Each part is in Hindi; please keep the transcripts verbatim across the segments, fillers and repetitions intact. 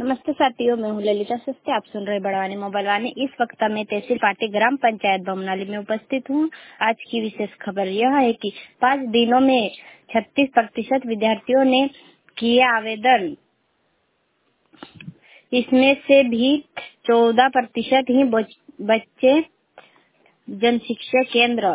नमस्ते साथियों, मैं हूँ ललिता सस्ते। आप सुन रहे बड़वानी मोबाइल वाणी। इस वक्त मैं तहसील पाटी ग्राम पंचायत बमनाली में उपस्थित हूँ। आज की विशेष खबर यह है कि पाँच दिनों में छत्तीस प्रतिशत विद्यार्थियों ने किया आवेदन। इसमें से भी चौदह प्रतिशत ही बच्चे जनशिक्षा केंद्र।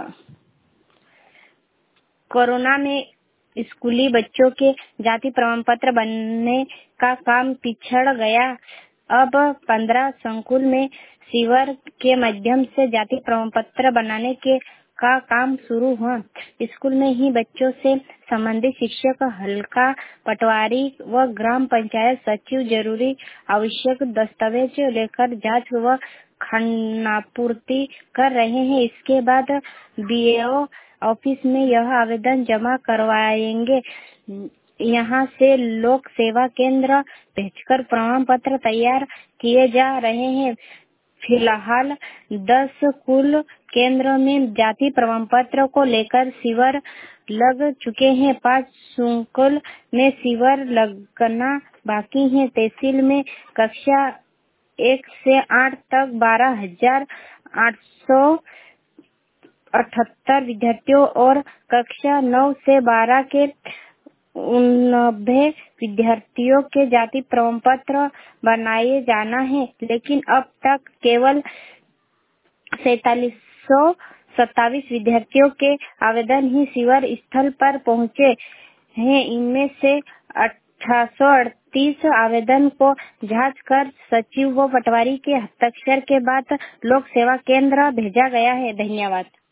कोरोना में स्कूली बच्चों के जाति प्रमाण पत्र बनने का काम पिछड़ गया। अब पंद्रह संकुल में सीवर के माध्यम से जाति प्रमाण पत्र बनाने के का काम शुरू हुआ। स्कूल में ही बच्चों से संबंधित शिक्षक, हल्का पटवारी व ग्राम पंचायत सचिव जरूरी आवश्यक दस्तावेज लेकर जांच व खानापूर्ति कर रहे हैं। इसके बाद बीएओ ऑफिस में यह आवेदन जमा करवाएंगे। यहाँ से लोक सेवा केंद्र भेजकर प्रमाण पत्र तैयार किए जा रहे हैं। फिलहाल दस कुल केंद्र में जाति प्रमाण पत्र को लेकर शिविर लग चुके हैं। पाँच संकुल में शिविर लगना बाकी है। तहसील में कक्षा एक से आठ तक बारह हजार आठ सौ अठहत्तर विद्यार्थियों और कक्षा नौ से बारह के नब्बे विद्यार्थियों के जाति प्रमाण पत्र बनाए जाना है, लेकिन अब तक केवल सैतालीस सौ सत्ताईस विद्यार्थियों के आवेदन ही शिविर स्थल पर पहुंचे हैं। इनमें से अठारह सौ अड़तीस आवेदन को जांच कर सचिव व पटवारी के हस्ताक्षर के बाद लोक सेवा केंद्र भेजा गया है। धन्यवाद।